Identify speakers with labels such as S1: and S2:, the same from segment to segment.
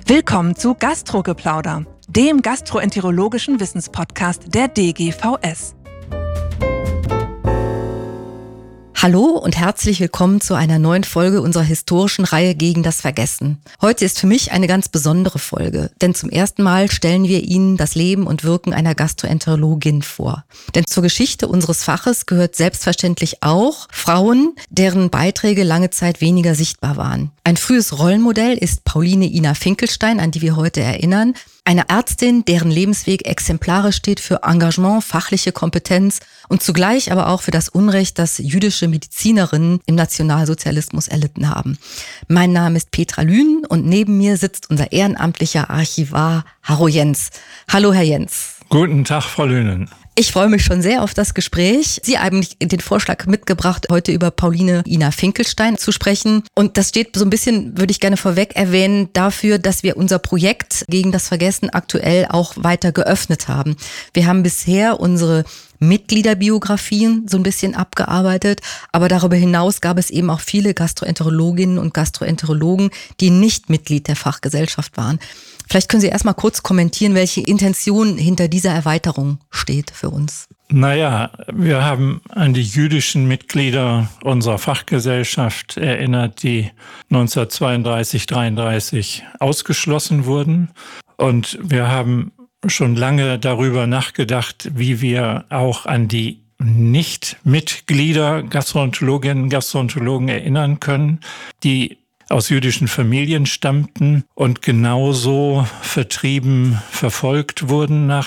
S1: Willkommen zu Gastrogeplauder, dem gastroenterologischen Wissenspodcast der DGVS.
S2: Hallo und herzlich willkommen zu einer neuen Folge unserer historischen Reihe Gegen das Vergessen. Heute ist für mich eine ganz besondere Folge, denn zum ersten Mal stellen wir Ihnen das Leben und Wirken einer Gastroenterologin vor. Denn zur Geschichte unseres Faches gehört selbstverständlich auch Frauen, deren Beiträge lange Zeit weniger sichtbar waren. Ein frühes Rollenmodell ist Pauline Ina Finkelstein, an die wir heute erinnern. Eine Ärztin, deren Lebensweg exemplarisch steht für Engagement, fachliche Kompetenz und zugleich aber auch für das Unrecht, das jüdische Medizinerinnen im Nationalsozialismus erlitten haben. Mein Name ist Petra Lühn und neben mir sitzt unser ehrenamtlicher Archivar Harro Jens. Hallo, Herr Jens.
S3: Guten Tag, Frau Lühnen.
S2: Ich freue mich schon sehr auf das Gespräch. Sie haben den Vorschlag mitgebracht, heute über Pauline Ina Finkelstein zu sprechen. Und das steht so ein bisschen, würde ich gerne vorweg erwähnen, dafür, dass wir unser Projekt Gegen das Vergessen aktuell auch weiter geöffnet haben. Wir haben bisher unsere Mitgliederbiografien so ein bisschen abgearbeitet, aber darüber hinaus gab es eben auch viele Gastroenterologinnen und Gastroenterologen, die nicht Mitglied der Fachgesellschaft waren. Vielleicht können Sie erst mal kurz kommentieren, welche Intention hinter dieser Erweiterung steht für uns.
S3: Naja, wir haben an die jüdischen Mitglieder unserer Fachgesellschaft erinnert, die 1932/33 ausgeschlossen wurden. Und wir haben schon lange darüber nachgedacht, wie wir auch an die Nicht-Mitglieder, Gastroenterologinnen und Gastroenterologen erinnern können, die aus jüdischen Familien stammten und genauso vertrieben, verfolgt wurden nach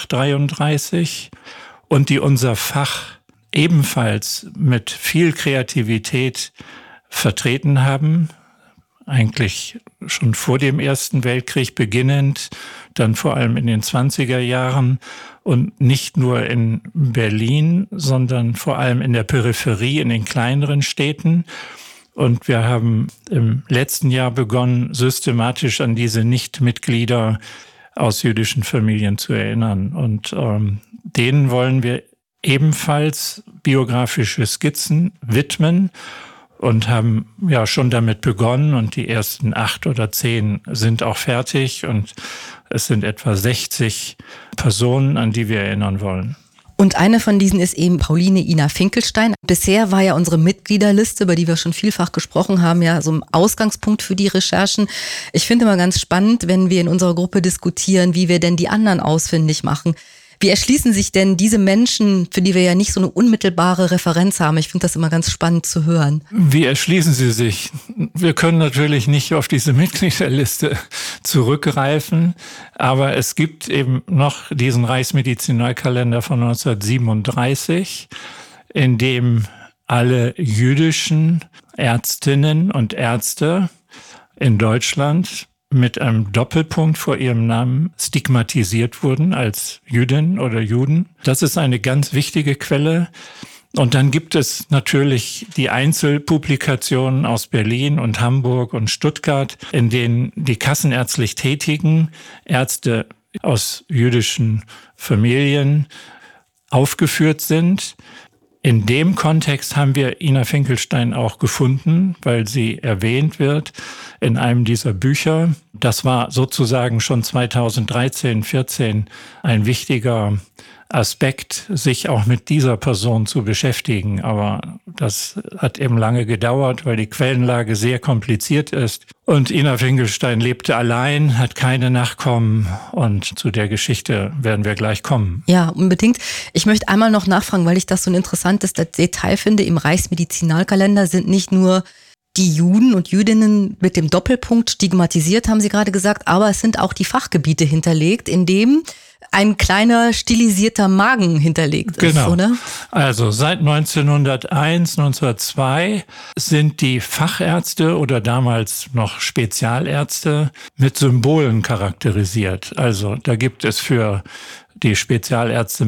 S3: 33 und die unser Fach ebenfalls mit viel Kreativität vertreten haben, eigentlich schon vor dem Ersten Weltkrieg beginnend, dann vor allem in den 20er Jahren und nicht nur in Berlin, sondern vor allem in der Peripherie, in den kleineren Städten. Und wir haben im letzten Jahr begonnen, systematisch an diese Nichtmitglieder aus jüdischen Familien zu erinnern. Und denen wollen wir ebenfalls biografische Skizzen widmen und haben ja schon damit begonnen. Und die ersten 8 oder 10 sind auch fertig. Und es sind etwa 60 Personen, an die wir erinnern wollen.
S2: Und eine von diesen ist eben Pauline Ina Finkelstein. Bisher war ja unsere Mitgliederliste, über die wir schon vielfach gesprochen haben, ja so ein Ausgangspunkt für die Recherchen. Ich finde immer ganz spannend, wenn wir in unserer Gruppe diskutieren, wie wir denn die anderen ausfindig machen. Wie erschließen sich denn diese Menschen, für die wir ja nicht so eine unmittelbare Referenz haben? Ich finde das immer ganz spannend zu hören.
S3: Wie erschließen sie sich? Wir können natürlich nicht auf diese Mitgliederliste zurückgreifen, aber es gibt eben noch diesen Reichsmedizinalkalender von 1937, in dem alle jüdischen Ärztinnen und Ärzte in Deutschland mit einem Doppelpunkt vor ihrem Namen stigmatisiert wurden als Jüdin oder Juden. Das ist eine ganz wichtige Quelle. Und dann gibt es natürlich die Einzelpublikationen aus Berlin und Hamburg und Stuttgart, in denen die kassenärztlich tätigen Ärzte aus jüdischen Familien aufgeführt sind. In dem Kontext haben wir Ina Finkelstein auch gefunden, weil sie erwähnt wird in einem dieser Bücher. Das war sozusagen schon 2013, 14 ein wichtiger Aspekt, sich auch mit dieser Person zu beschäftigen. Aber das hat eben lange gedauert, weil die Quellenlage sehr kompliziert ist. Und Ina Finkelstein lebte allein, hat keine Nachkommen und zu der Geschichte werden wir gleich kommen.
S2: Ja, unbedingt. Ich möchte einmal noch nachfragen, weil ich das so ein interessantes Detail finde. Im Reichsmedizinalkalender sind nicht nur die Juden und Jüdinnen mit dem Doppelpunkt stigmatisiert, haben Sie gerade gesagt, aber es sind auch die Fachgebiete hinterlegt, in dem ein kleiner stilisierter Magen hinterlegt ist,
S3: genau.
S2: Oder?
S3: Also seit 1901, 1902 sind die Fachärzte oder damals noch Spezialärzte mit Symbolen charakterisiert. Also da gibt es für die Spezialärzte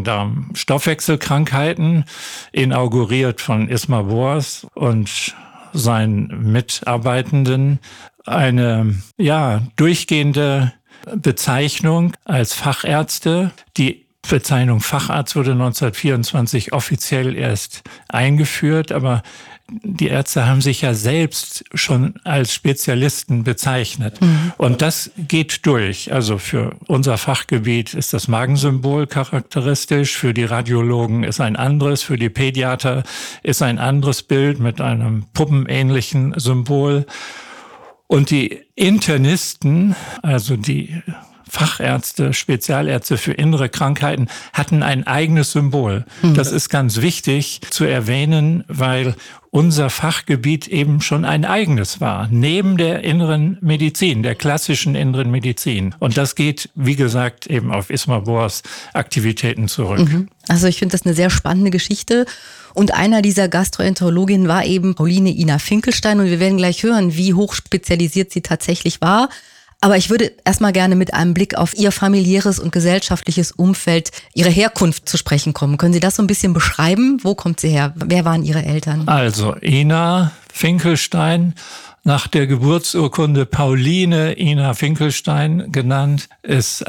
S3: Magen-Darm-Stoffwechselkrankheiten, inauguriert von Ismar Boas und seinen Mitarbeitenden, eine durchgehende Bezeichnung als Fachärzte. Die Bezeichnung Facharzt wurde 1924 offiziell erst eingeführt, aber die Ärzte haben sich ja selbst schon als Spezialisten bezeichnet. Und das geht durch. Also für unser Fachgebiet ist das Magensymbol charakteristisch, für die Radiologen ist ein anderes, für die Pädiater ist ein anderes Bild mit einem puppenähnlichen Symbol. Und die Internisten, also die Fachärzte, Spezialärzte für innere Krankheiten, hatten ein eigenes Symbol. Das ist ganz wichtig zu erwähnen, weil unser Fachgebiet eben schon ein eigenes war, neben der inneren Medizin, der klassischen inneren Medizin. Und das geht, wie gesagt, eben auf Ismar Bohrs Aktivitäten zurück.
S2: Also ich finde das eine sehr spannende Geschichte. Und einer dieser Gastroenterologinnen war eben Pauline Ina Finkelstein. Und wir werden gleich hören, wie hochspezialisiert sie tatsächlich war. Aber ich würde erstmal gerne mit einem Blick auf Ihr familiäres und gesellschaftliches Umfeld, Ihre Herkunft zu sprechen kommen. Können Sie das so ein bisschen beschreiben? Wo kommt sie her? Wer waren Ihre Eltern?
S3: Also Ina Finkelstein, nach der Geburtsurkunde Pauline Ina Finkelstein genannt, ist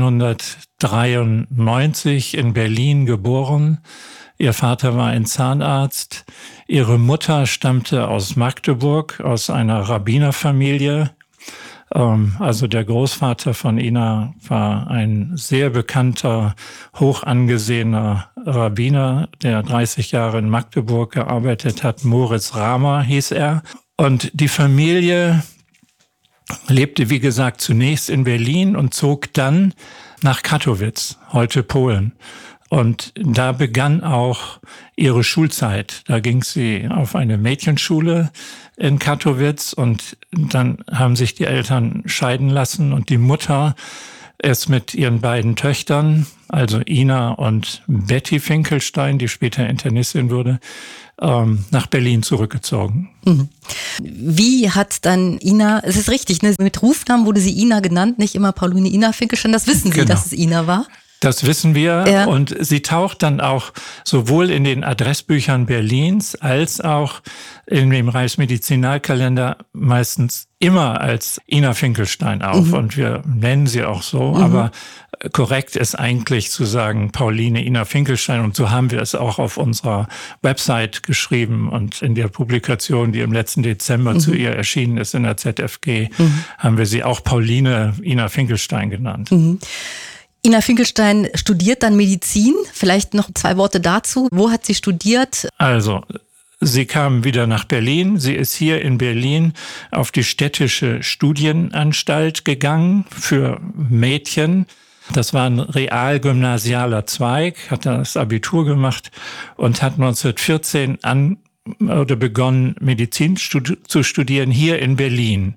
S3: 1893 in Berlin geboren. Ihr Vater war ein Zahnarzt. Ihre Mutter stammte aus Magdeburg, aus einer Rabbinerfamilie. Also der Großvater von Ina war ein sehr bekannter, hoch angesehener Rabbiner, der 30 Jahre in Magdeburg gearbeitet hat. Moritz Rahmer hieß er. Und die Familie lebte, wie gesagt, zunächst in Berlin und zog dann nach Kattowitz, heute Polen. Und da begann auch ihre Schulzeit. Da ging sie auf eine Mädchenschule in Kattowitz und dann haben sich die Eltern scheiden lassen und die Mutter ist mit ihren beiden Töchtern, also Ina und Betty Finkelstein, die später Internistin wurde, nach Berlin zurückgezogen.
S2: Wie hat dann Ina, es ist richtig, ne? Mit Rufnamen wurde sie Ina genannt, nicht immer Pauline Ina Finkelstein, das wissen Sie, dass es Ina war?
S3: Das wissen wir. Ja. Und sie taucht dann auch sowohl in den Adressbüchern Berlins als auch in dem Reichsmedizinalkalender meistens immer als Ina Finkelstein auf. Und wir nennen sie auch so. Aber korrekt ist eigentlich zu sagen Pauline Ina Finkelstein. Und so haben wir es auch auf unserer Website geschrieben. Und in der Publikation, die im letzten Dezember zu ihr erschienen ist in der ZFG, haben wir sie auch Pauline Ina Finkelstein genannt.
S2: Ina Finkelstein studiert dann Medizin. Vielleicht noch 2 Worte dazu. Wo hat sie studiert?
S3: Also, sie kam wieder nach Berlin. Sie ist hier in Berlin auf die Städtische Studienanstalt gegangen für Mädchen. Das war ein realgymnasialer Zweig, hat das Abitur gemacht und hat 1914 begonnen, Medizin zu studieren hier in Berlin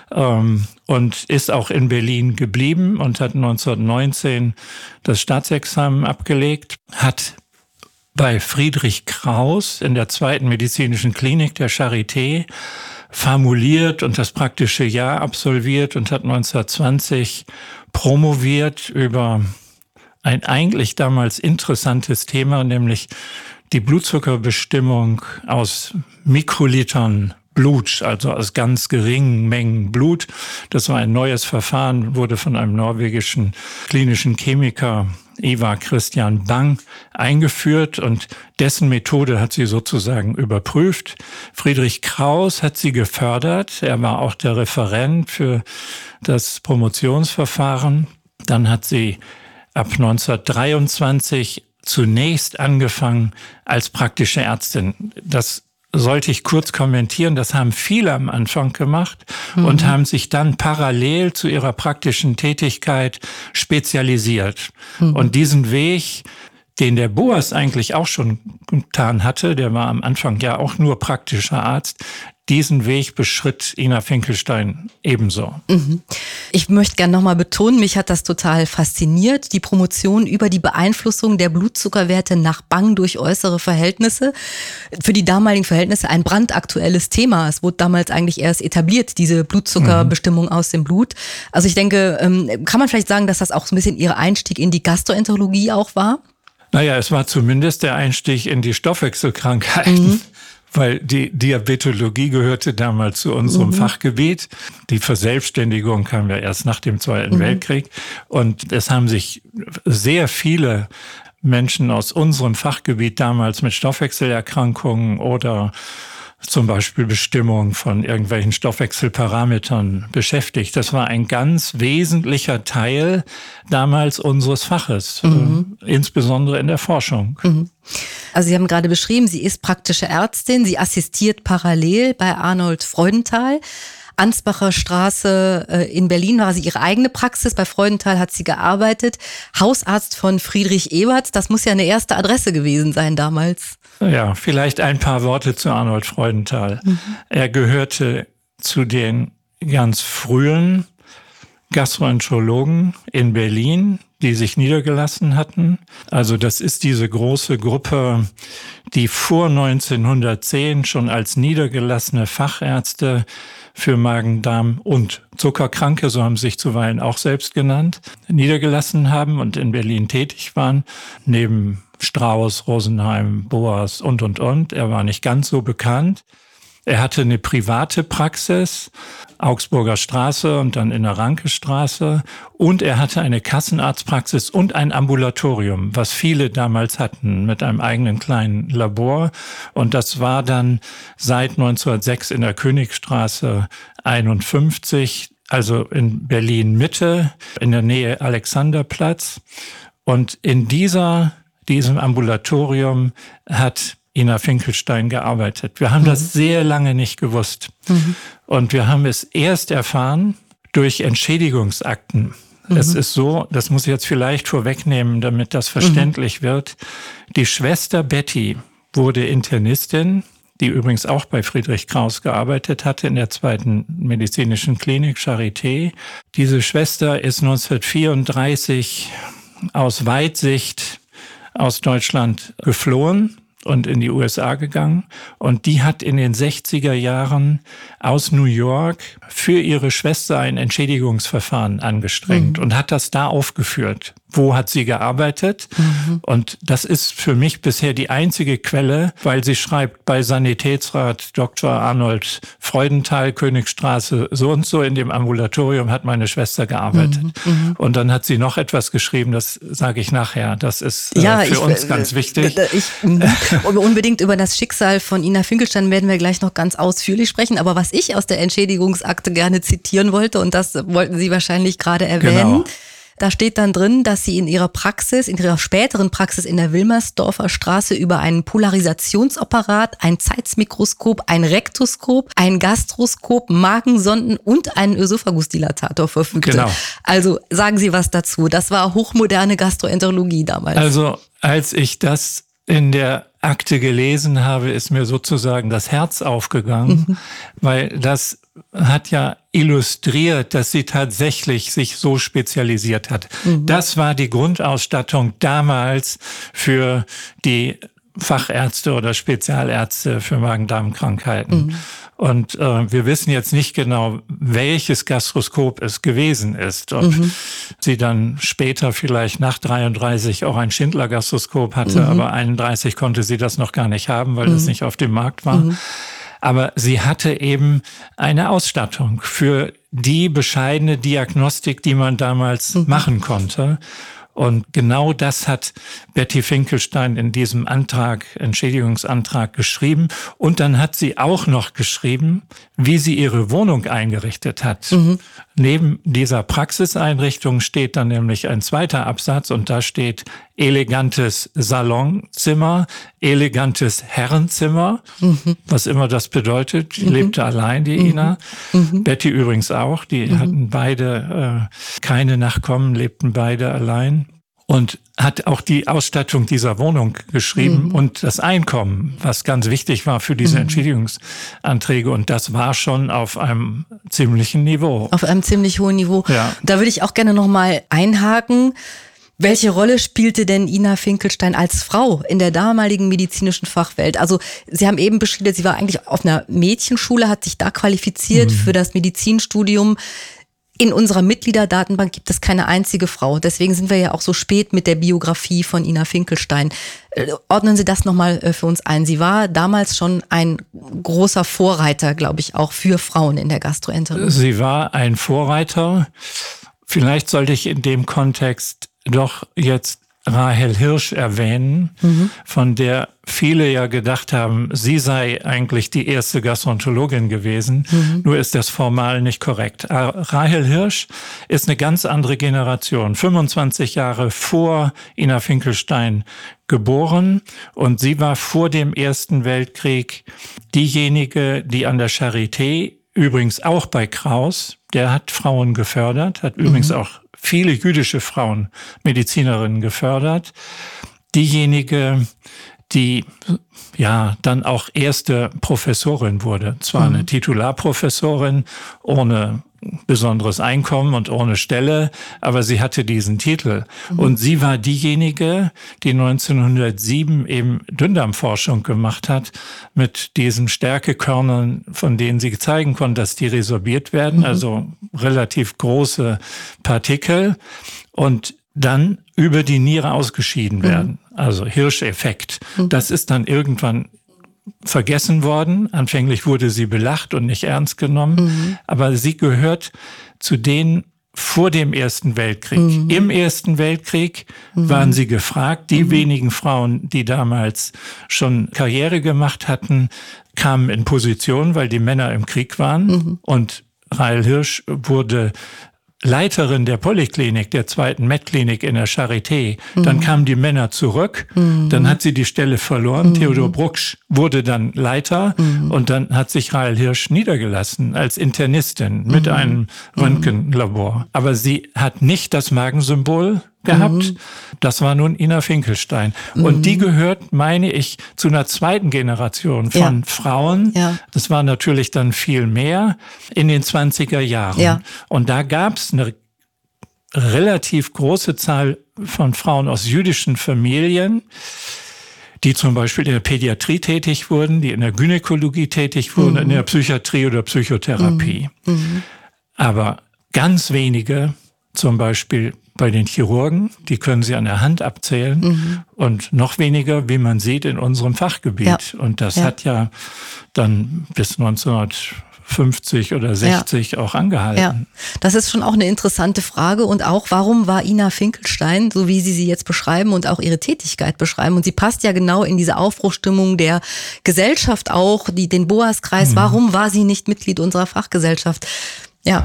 S3: und ist auch in Berlin geblieben und hat 1919 das Staatsexamen abgelegt, hat bei Friedrich Krauss in der 2. medizinischen Klinik der Charité formuliert und das praktische Jahr absolviert und hat 1920 promoviert über ein eigentlich damals interessantes Thema, nämlich die Blutzuckerbestimmung aus Mikrolitern Blut, also aus ganz geringen Mengen Blut. Das war ein neues Verfahren, wurde von einem norwegischen klinischen Chemiker, Ivar Christian Bang, eingeführt und dessen Methode hat sie sozusagen überprüft. Friedrich Krauss hat sie gefördert. Er war auch der Referent für das Promotionsverfahren. Dann hat sie ab 1923 zunächst angefangen als praktische Ärztin. Das sollte ich kurz kommentieren. Das haben viele am Anfang gemacht und haben sich dann parallel zu ihrer praktischen Tätigkeit spezialisiert. Und diesen Weg, den der Boas eigentlich auch schon getan hatte, der war am Anfang ja auch nur praktischer Arzt, diesen Weg beschritt Ina Finkelstein ebenso.
S2: Ich möchte gerne nochmal betonen, mich hat das total fasziniert, die Promotion über die Beeinflussung der Blutzuckerwerte nach Bang durch äußere Verhältnisse. Für die damaligen Verhältnisse ein brandaktuelles Thema. Es wurde damals eigentlich erst etabliert, diese Blutzuckerbestimmung aus dem Blut. Also ich denke, kann man vielleicht sagen, dass das auch so ein bisschen Ihr Einstieg in die Gastroenterologie auch war?
S3: Naja, es war zumindest der Einstieg in die Stoffwechselkrankheiten. Weil die Diabetologie gehörte damals zu unserem Fachgebiet. Die Verselbstständigung kam ja erst nach dem Zweiten Weltkrieg. Und es haben sich sehr viele Menschen aus unserem Fachgebiet damals mit Stoffwechselerkrankungen oder zum Beispiel Bestimmung von irgendwelchen Stoffwechselparametern beschäftigt. Das war ein ganz wesentlicher Teil damals unseres Faches, insbesondere in der Forschung.
S2: Also Sie haben gerade beschrieben, sie ist praktische Ärztin, sie assistiert parallel bei Arnold Freudenthal. Ansbacher Straße in Berlin war sie ihre eigene Praxis, bei Freudenthal hat sie gearbeitet. Hausarzt von Friedrich Ebert, das muss ja eine erste Adresse gewesen sein damals.
S3: Ja, vielleicht ein paar Worte zu Arnold Freudenthal. Er gehörte zu den ganz frühen Gastroenterologen in Berlin, die sich niedergelassen hatten. Also das ist diese große Gruppe, die vor 1910 schon als niedergelassene Fachärzte für Magen-Darm und Zuckerkranke, so haben sie sich zuweilen auch selbst genannt, niedergelassen haben und in Berlin tätig waren, neben Strauß, Rosenheim, Boas und. Er war nicht ganz so bekannt. Er hatte eine private Praxis, Augsburger Straße und dann in der Rankestraße. Und er hatte eine Kassenarztpraxis und ein Ambulatorium, was viele damals hatten, mit einem eigenen kleinen Labor. Und das war dann seit 1906 in der Königstraße 51, also in Berlin Mitte, in der Nähe Alexanderplatz. Und in diesem Ambulatorium hat Ina Finkelstein gearbeitet. Wir haben das sehr lange nicht gewusst. Und wir haben es erst erfahren durch Entschädigungsakten. Es ist so, das muss ich jetzt vielleicht vorwegnehmen, damit das verständlich wird. Die Schwester Betty wurde Internistin, die übrigens auch bei Friedrich Krauss gearbeitet hatte in der 2. medizinischen Klinik Charité. Diese Schwester ist 1934 aus Weitsicht aus Deutschland geflohen und in die USA gegangen. Und die hat in den 60er Jahren aus New York für ihre Schwester ein Entschädigungsverfahren angestrengt und hat das da aufgeführt. Wo hat sie gearbeitet? Und das ist für mich bisher die einzige Quelle, weil sie schreibt, bei Sanitätsrat Dr. Arnold Freudenthal, Königstraße, so und so in dem Ambulatorium hat meine Schwester gearbeitet. Und dann hat sie noch etwas geschrieben, das sage ich nachher. Das ist für uns ganz wichtig.
S2: Unbedingt über das Schicksal von Ina Finkelstein werden wir gleich noch ganz ausführlich sprechen. Aber was ich aus der Entschädigungsakte gerne zitieren wollte, und das wollten Sie wahrscheinlich gerade erwähnen, da steht dann drin, dass sie in ihrer späteren Praxis in der Wilmersdorfer Straße über einen Polarisationsapparat, ein Zeissmikroskop, ein Rektoskop, ein Gastroskop, Magensonden und einen Ösophagusdilatator verfügte.
S3: Genau.
S2: Also sagen Sie was dazu. Das war hochmoderne Gastroenterologie damals.
S3: Also als ich das in der Akte gelesen habe, ist mir sozusagen das Herz aufgegangen, weil das hat ja illustriert, dass sie tatsächlich sich so spezialisiert hat. Das war die Grundausstattung damals für die Fachärzte oder Spezialärzte für Magen-Darm-Krankheiten. Und wir wissen jetzt nicht genau, welches Gastroskop es gewesen ist. Ob sie dann später vielleicht nach 33 auch ein Schindler-Gastroskop hatte, aber 31 konnte sie das noch gar nicht haben, weil das nicht auf dem Markt war. Aber sie hatte eben eine Ausstattung für die bescheidene Diagnostik, die man damals machen konnte. Und genau das hat Betty Finkelstein in diesem Entschädigungsantrag geschrieben. Und dann hat sie auch noch geschrieben, wie sie ihre Wohnung eingerichtet hat. Neben dieser Praxiseinrichtung steht dann nämlich ein zweiter Absatz und da steht elegantes Salonzimmer, elegantes Herrenzimmer, was immer das bedeutet. Die lebte allein, die Ina. Betty übrigens auch. Die hatten beide keine Nachkommen, lebten beide allein. Und hat auch die Ausstattung dieser Wohnung geschrieben und das Einkommen, was ganz wichtig war für diese Entschädigungsanträge. Und das war schon auf einem ziemlichen Niveau.
S2: Auf einem ziemlich hohen Niveau.
S3: Ja.
S2: Da würde ich auch gerne nochmal einhaken. Welche Rolle spielte denn Ina Finkelstein als Frau in der damaligen medizinischen Fachwelt? Also Sie haben eben beschrieben, sie war eigentlich auf einer Mädchenschule, hat sich da qualifiziert für das Medizinstudium. In unserer Mitgliederdatenbank gibt es keine einzige Frau. Deswegen sind wir ja auch so spät mit der Biografie von Ina Finkelstein. Ordnen Sie das nochmal für uns ein. Sie war damals schon ein großer Vorreiter, glaube ich, auch für Frauen in der Gastroenterologie.
S3: Sie war ein Vorreiter. Vielleicht sollte ich in dem Kontext doch jetzt Rahel Hirsch erwähnen, von der viele ja gedacht haben, sie sei eigentlich die erste Gastroenterologin gewesen. Nur ist das formal nicht korrekt. Rahel Hirsch ist eine ganz andere Generation, 25 Jahre vor Ina Finkelstein geboren, und sie war vor dem Ersten Weltkrieg diejenige, die an der Charité, übrigens auch bei Kraus, der hat Frauen gefördert, hat übrigens auch viele jüdische Frauen, Medizinerinnen gefördert. Diejenige, die ja dann auch erste Professorin wurde. Zwar eine Titularprofessorin ohne besonderes Einkommen und ohne Stelle, aber sie hatte diesen Titel. Und sie war diejenige, die 1907 eben Dünndarmforschung gemacht hat mit diesen Stärkekörnern, von denen sie zeigen konnte, dass die resorbiert werden, also relativ große Partikel, und dann über die Niere ausgeschieden werden. Also Hirsch-Effekt. Das ist dann irgendwann vergessen worden. Anfänglich wurde sie belacht und nicht ernst genommen. Aber sie gehört zu denen vor dem Ersten Weltkrieg. Im Ersten Weltkrieg waren sie gefragt. Die wenigen Frauen, die damals schon Karriere gemacht hatten, kamen in Position, weil die Männer im Krieg waren. Und Rahel Hirsch wurde Leiterin der Poliklinik, der zweiten Med-Klinik in der Charité. Dann kamen die Männer zurück, dann hat sie die Stelle verloren. Theodor Brucksch wurde dann Leiter, und dann hat sich Rahel Hirsch niedergelassen als Internistin mit einem Röntgenlabor. Aber sie hat nicht das Magensymbol gehabt. Das war nun Ina Finkelstein. Und die gehört, meine ich, zu einer zweiten Generation von Frauen. Ja. Das war natürlich dann viel mehr in den 20er Jahren. Ja. Und da gab es eine relativ große Zahl von Frauen aus jüdischen Familien, die zum Beispiel in der Pädiatrie tätig wurden, die in der Gynäkologie tätig wurden, in der Psychiatrie oder Psychotherapie. Aber ganz wenige, zum Beispiel bei den Chirurgen, die können Sie an der Hand abzählen, und noch weniger, wie man sieht, in unserem Fachgebiet. Ja. Und das hat ja dann bis 1950 oder 60 auch angehalten. Ja.
S2: Das ist schon auch eine interessante Frage, und auch, warum war Ina Finkelstein, so wie Sie jetzt beschreiben und auch ihre Tätigkeit beschreiben, und sie passt ja genau in diese Aufbruchsstimmung der Gesellschaft auch, den Boas-Kreis, warum war sie nicht Mitglied unserer Fachgesellschaft? Ja,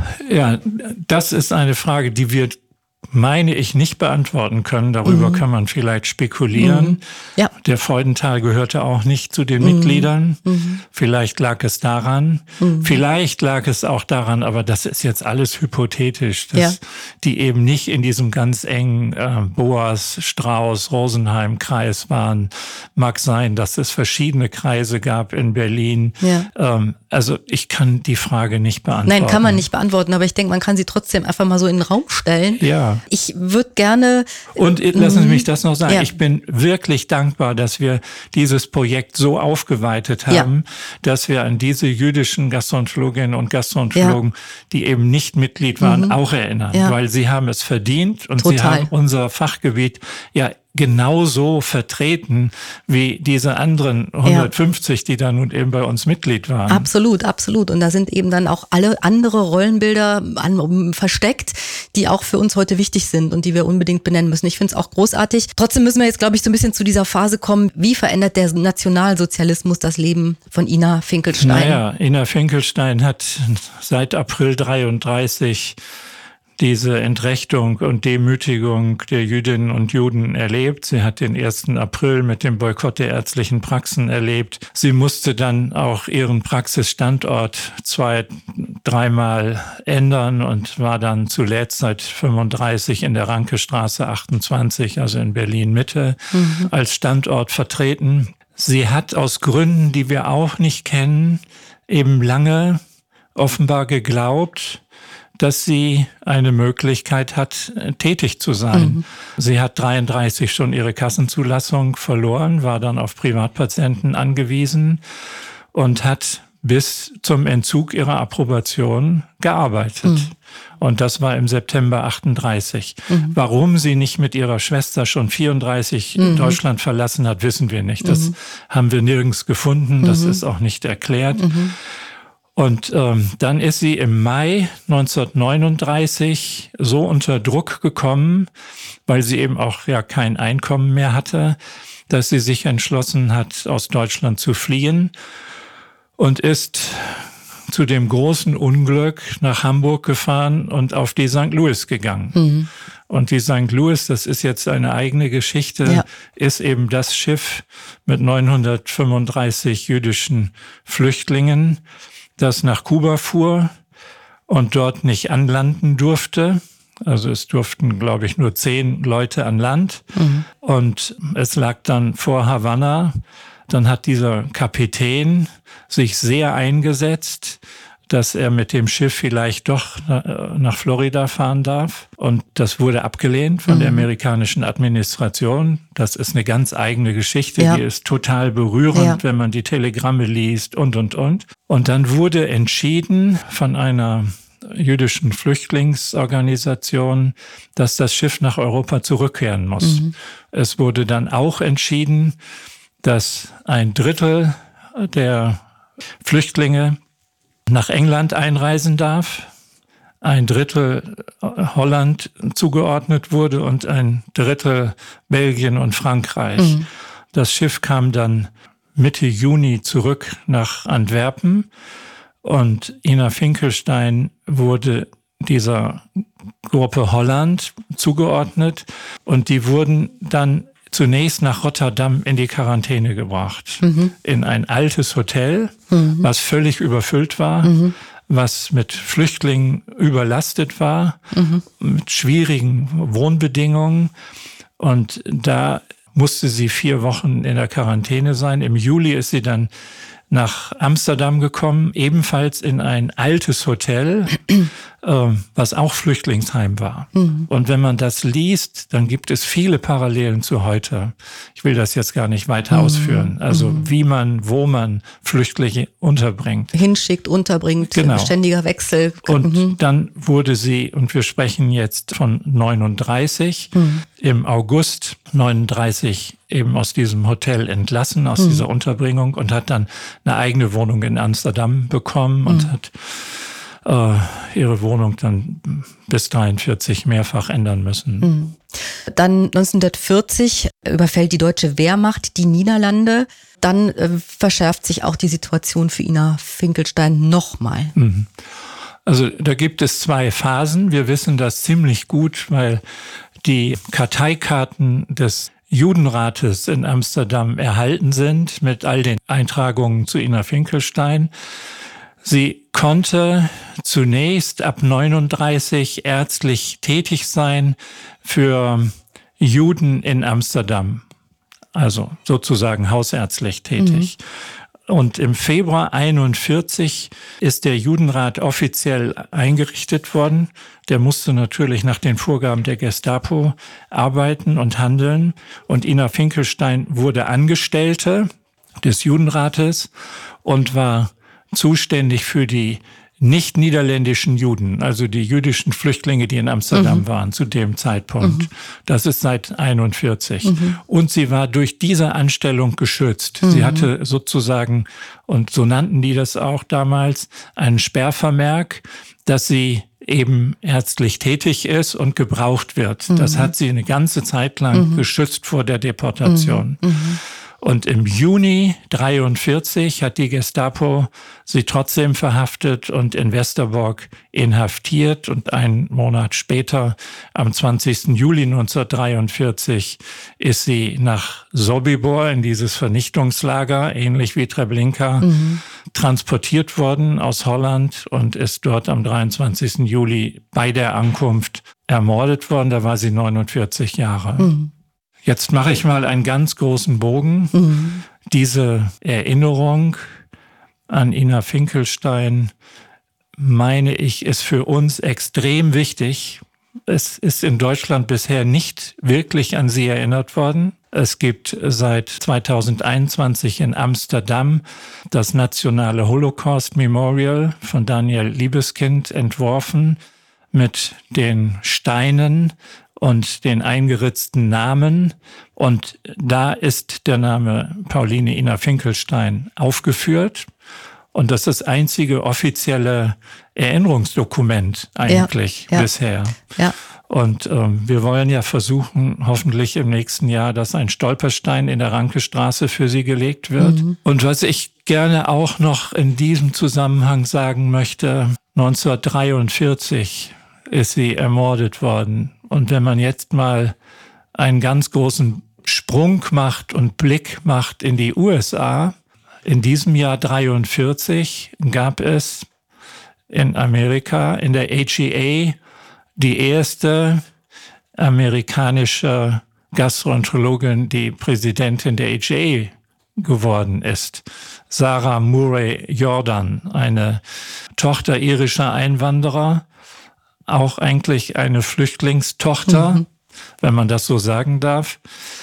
S3: das ist eine Frage, die wir, meine ich, nicht beantworten können. Darüber kann man vielleicht spekulieren. Ja. Der Freudenthal gehörte auch nicht zu den Mitgliedern. Vielleicht lag es daran. Vielleicht lag es auch daran, aber das ist jetzt alles hypothetisch, dass die eben nicht in diesem ganz engen Boas, Strauß, Rosenheim-Kreis waren. Mag sein, dass es verschiedene Kreise gab in Berlin. Ja. Also ich kann die Frage nicht beantworten.
S2: Nein, kann man nicht beantworten, aber ich denke, man kann sie trotzdem einfach mal so in den Raum stellen.
S3: Ja.
S2: Ich würde gerne...
S3: Und lassen Sie mich das noch sagen. Ja. Ich bin wirklich dankbar, dass wir dieses Projekt so aufgeweitet haben, dass wir an diese jüdischen Gastroenterologinnen und Gastroenterologen, die eben nicht Mitglied waren, auch erinnern. Ja. Weil sie haben es verdient, und sie haben unser Fachgebiet genauso vertreten wie diese anderen 150, die da nun eben bei uns Mitglied waren.
S2: Absolut, absolut. Und da sind eben dann auch alle andere Rollenbilder versteckt, die auch für uns heute wichtig sind und die wir unbedingt benennen müssen. Ich finde es auch großartig. Trotzdem müssen wir jetzt, glaube ich, so ein bisschen zu dieser Phase kommen. Wie verändert der Nationalsozialismus das Leben von Ina Finkelstein?
S3: Naja, Ina Finkelstein hat seit April 1933 diese Entrechtung und Demütigung der Jüdinnen und Juden erlebt. Sie hat den 1. April mit dem Boykott der ärztlichen Praxen erlebt. Sie musste dann auch ihren Praxisstandort 2-3 Mal ändern und war dann zuletzt seit 1935 in der Rankestraße 28, also in Berlin-Mitte, als Standort vertreten. Sie hat aus Gründen, die wir auch nicht kennen, eben lange offenbar geglaubt, dass sie eine Möglichkeit hat, tätig zu sein. Sie hat 1933 schon ihre Kassenzulassung verloren, war dann auf Privatpatienten angewiesen und hat bis zum Entzug ihrer Approbation gearbeitet. Und das war im September 1938. Warum sie nicht mit ihrer Schwester schon 1934 Deutschland verlassen hat, wissen wir nicht. Das haben wir nirgends gefunden. Das ist auch nicht erklärt. Und dann ist sie im Mai 1939 so unter Druck gekommen, weil sie eben auch ja kein Einkommen mehr hatte, dass sie sich entschlossen hat, aus Deutschland zu fliehen und ist zu dem großen Unglück nach Hamburg gefahren und auf die St. Louis gegangen. Mhm. Und die St. Louis, das ist jetzt eine eigene Geschichte, ist eben das Schiff mit 935 jüdischen Flüchtlingen, das nach Kuba fuhr und dort nicht anlanden durfte. Also es durften, glaube ich, nur 10 Leute an Land. Mhm. Und es lag dann vor Havanna. Dann hat dieser Kapitän sich sehr eingesetzt, dass er mit dem Schiff vielleicht doch nach Florida fahren darf. Und das wurde abgelehnt von der amerikanischen Administration. Das ist eine ganz eigene Geschichte, die ist total berührend, wenn man die Telegramme liest und. Und dann wurde entschieden von einer jüdischen Flüchtlingsorganisation, dass das Schiff nach Europa zurückkehren muss. Mhm. Es wurde dann auch entschieden, dass 1/3 der Flüchtlinge nach England einreisen darf, 1/3 Holland zugeordnet wurde und 1/3 Belgien und Frankreich. Mhm. Das Schiff kam dann Mitte Juni zurück nach Antwerpen und Ina Finkelstein wurde dieser Gruppe Holland zugeordnet und die wurden dann zunächst nach Rotterdam in die Quarantäne gebracht. Mhm. In ein altes Hotel, was völlig überfüllt war, was mit Flüchtlingen überlastet war, mit schwierigen Wohnbedingungen. Und da musste sie 4 Wochen in der Quarantäne sein. Im Juli ist sie dann nach Amsterdam gekommen, ebenfalls in ein altes Hotel, was auch Flüchtlingsheim war. Mhm. Und wenn man das liest, dann gibt es viele Parallelen zu heute. Ich will das jetzt gar nicht weiter ausführen. Also wie man, wo man Flüchtlinge unterbringt.
S2: Hinschickt, unterbringt, ständiger Wechsel.
S3: Und dann wurde sie, und wir sprechen jetzt von 39, im August 39 eben aus diesem Hotel entlassen, aus dieser Unterbringung und hat dann eine eigene Wohnung in Amsterdam bekommen und hat ihre Wohnung dann bis 43 mehrfach ändern müssen.
S2: Dann 1940 überfällt die deutsche Wehrmacht die Niederlande. Dann verschärft sich auch die Situation für Ina Finkelstein nochmal.
S3: Also da gibt es 2 Phasen. Wir wissen das ziemlich gut, weil die Karteikarten des Judenrates in Amsterdam erhalten sind mit all den Eintragungen zu Ina Finkelstein. Sie konnte zunächst ab 39 ärztlich tätig sein für Juden in Amsterdam, also sozusagen hausärztlich tätig. Und im Februar 41 ist der Judenrat offiziell eingerichtet worden. Der musste natürlich nach den Vorgaben der Gestapo arbeiten und handeln. Und Ina Finkelstein wurde Angestellte des Judenrates und war zuständig für die nicht niederländischen Juden, also die jüdischen Flüchtlinge, die in Amsterdam waren zu dem Zeitpunkt. Das ist seit 41. Und sie war durch diese Anstellung geschützt. Sie hatte sozusagen, und so nannten die das auch damals, einen Sperrvermerk, dass sie eben ärztlich tätig ist und gebraucht wird. Das hat sie eine ganze Zeit lang geschützt vor der Deportation. Und im Juni 43 hat die Gestapo sie trotzdem verhaftet und in Westerbork inhaftiert. Und einen Monat später, am 20. Juli 1943, ist sie nach Sobibor in dieses Vernichtungslager, ähnlich wie Treblinka, transportiert worden aus Holland und ist dort am 23. Juli bei der Ankunft ermordet worden. Da war sie 49 Jahre. Jetzt mache ich mal einen ganz großen Bogen. Diese Erinnerung an Ina Finkelstein, meine ich, ist für uns extrem wichtig. Es ist in Deutschland bisher nicht wirklich an sie erinnert worden. Es gibt seit 2021 in Amsterdam das nationale Holocaust Memorial von Daniel Liebeskind entworfen mit den Steinen und den eingeritzten Namen. Und da ist der Name Pauline Ina Finkelstein aufgeführt. Und das ist das einzige offizielle Erinnerungsdokument eigentlich bisher.
S2: Ja.
S3: Und wir wollen ja versuchen, hoffentlich im nächsten Jahr, dass ein Stolperstein in der Rankestraße für sie gelegt wird. Und was ich gerne auch noch in diesem Zusammenhang sagen möchte, 1943 ist sie ermordet worden. Und wenn man jetzt mal einen ganz großen Sprung macht und Blick macht in die USA, in diesem Jahr 43 gab es in Amerika, in der HEA, die erste amerikanische Gastroenterologin, die Präsidentin der HEA geworden ist. Sarah Murray Jordan, eine Tochter irischer Einwanderer, auch eigentlich eine Flüchtlingstochter, wenn man das so sagen darf,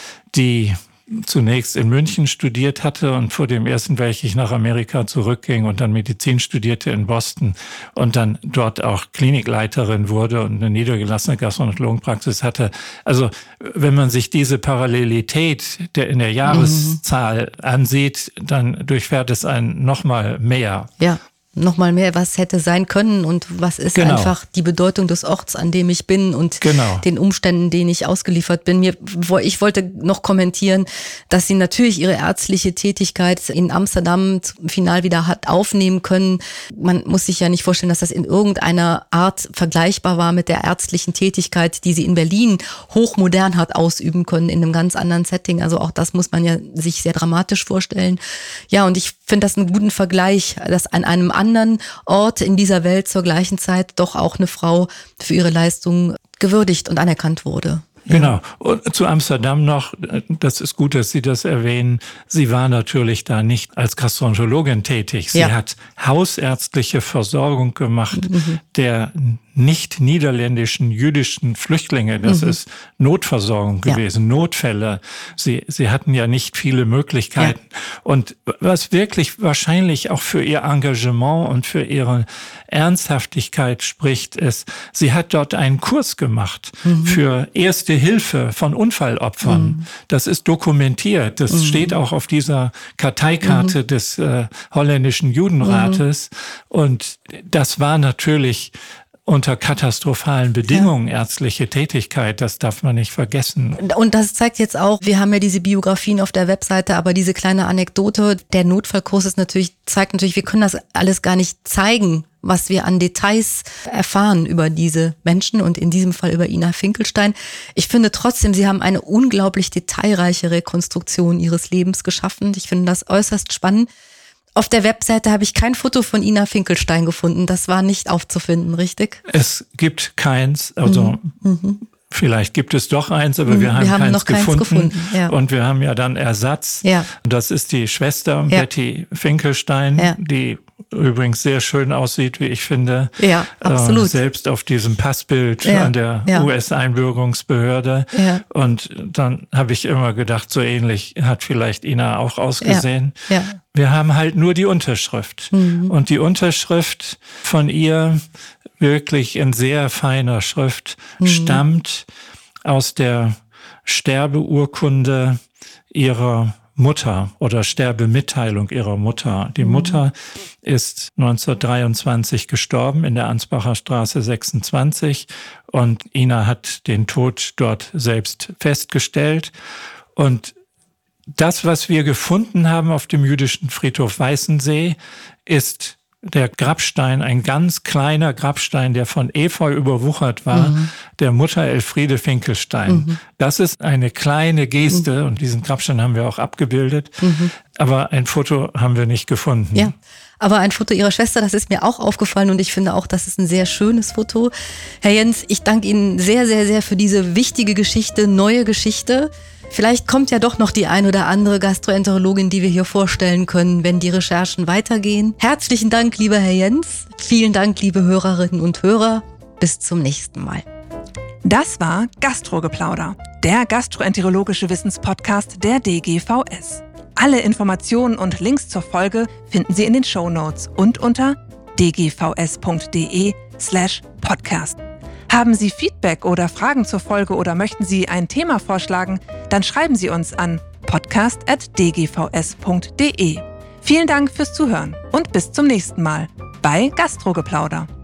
S3: die zunächst in München studiert hatte und vor dem Ersten Weltkrieg nach Amerika zurückging und dann Medizin studierte in Boston und dann dort auch Klinikleiterin wurde und eine niedergelassene Gastroenterologenpraxis hatte. Also wenn man sich diese Parallelität in der Jahreszahl ansieht, dann durchfährt es einen nochmal mehr.
S2: Ja. Nochmal mehr, was hätte sein können und was ist einfach die Bedeutung des Orts, an dem ich bin und den Umständen, denen ich ausgeliefert bin. Ich wollte noch kommentieren, dass sie natürlich ihre ärztliche Tätigkeit in Amsterdam final wieder hat aufnehmen können. Man muss sich ja nicht vorstellen, dass das in irgendeiner Art vergleichbar war mit der ärztlichen Tätigkeit, die sie in Berlin hochmodern hat ausüben können, in einem ganz anderen Setting. Also auch das muss man ja sich sehr dramatisch vorstellen. Ja, und ich finde das einen guten Vergleich, dass an einem anderen Ort in dieser Welt zur gleichen Zeit doch auch eine Frau für ihre Leistung gewürdigt und anerkannt wurde. Ja.
S3: Genau. Und zu Amsterdam noch, das ist gut, dass Sie das erwähnen, sie war natürlich da nicht als Gastroenterologin tätig. Sie hat hausärztliche Versorgung gemacht der nicht niederländischen jüdischen Flüchtlinge. Das ist Notversorgung gewesen, Notfälle. Sie hatten ja nicht viele Möglichkeiten. Ja. Und was wirklich wahrscheinlich auch für ihr Engagement und für ihre Ernsthaftigkeit spricht, ist, sie hat dort einen Kurs gemacht für Erste Hilfe von Unfallopfern. Das ist dokumentiert. Das steht auch auf dieser Karteikarte des holländischen Judenrates. Und das war natürlich unter katastrophalen Bedingungen ärztliche Tätigkeit, das darf man nicht vergessen.
S2: Und das zeigt jetzt auch, wir haben ja diese Biografien auf der Webseite, aber diese kleine Anekdote, der Notfallkurs zeigt natürlich, wir können das alles gar nicht zeigen, was wir an Details erfahren über diese Menschen und in diesem Fall über Ina Finkelstein. Ich finde trotzdem, sie haben eine unglaublich detailreiche Rekonstruktion ihres Lebens geschaffen. Ich finde das äußerst spannend. Auf der Webseite habe ich kein Foto von Ina Finkelstein gefunden. Das war nicht aufzufinden, richtig?
S3: Es gibt keins, also vielleicht gibt es doch eins, aber wir haben keins
S2: noch
S3: gefunden. Ja. Und wir haben ja dann Ersatz. Ja. Das ist die Schwester Betty Finkelstein, die übrigens sehr schön aussieht, wie ich finde.
S2: Ja, absolut.
S3: Selbst auf diesem Passbild an der US-Einbürgerungsbehörde. Ja. Und dann habe ich immer gedacht, so ähnlich hat vielleicht Ina auch ausgesehen. Ja. Ja. Wir haben halt nur die Unterschrift. Und die Unterschrift von ihr, wirklich in sehr feiner Schrift, stammt aus der Sterbeurkunde ihrer Mutter oder Sterbemitteilung ihrer Mutter. Die Mutter ist 1923 gestorben in der Ansbacher Straße 26 und Ina hat den Tod dort selbst festgestellt. Und das, was wir gefunden haben auf dem jüdischen Friedhof Weißensee, ist der Grabstein, ein ganz kleiner Grabstein, der von Efeu überwuchert war, der Mutter Elfriede Finkelstein. Das ist eine kleine Geste und diesen Grabstein haben wir auch abgebildet, aber ein Foto haben wir nicht gefunden.
S2: Ja. Aber ein Foto ihrer Schwester, das ist mir auch aufgefallen und ich finde auch, das ist ein sehr schönes Foto. Herr Jens, ich danke Ihnen sehr, sehr, sehr für diese wichtige Geschichte, neue Geschichte. Vielleicht kommt ja doch noch die ein oder andere Gastroenterologin, die wir hier vorstellen können, wenn die Recherchen weitergehen. Herzlichen Dank, lieber Herr Jens. Vielen Dank, liebe Hörerinnen und Hörer. Bis zum nächsten Mal.
S1: Das war Gastrogeplauder, der gastroenterologische Wissenspodcast der DGVS. Alle Informationen und Links zur Folge finden Sie in den Shownotes und unter dgvs.de/podcast. Haben Sie Feedback oder Fragen zur Folge oder möchten Sie ein Thema vorschlagen, dann schreiben Sie uns an podcast@dgvs.de. Vielen Dank fürs Zuhören und bis zum nächsten Mal bei Gastrogeplauder.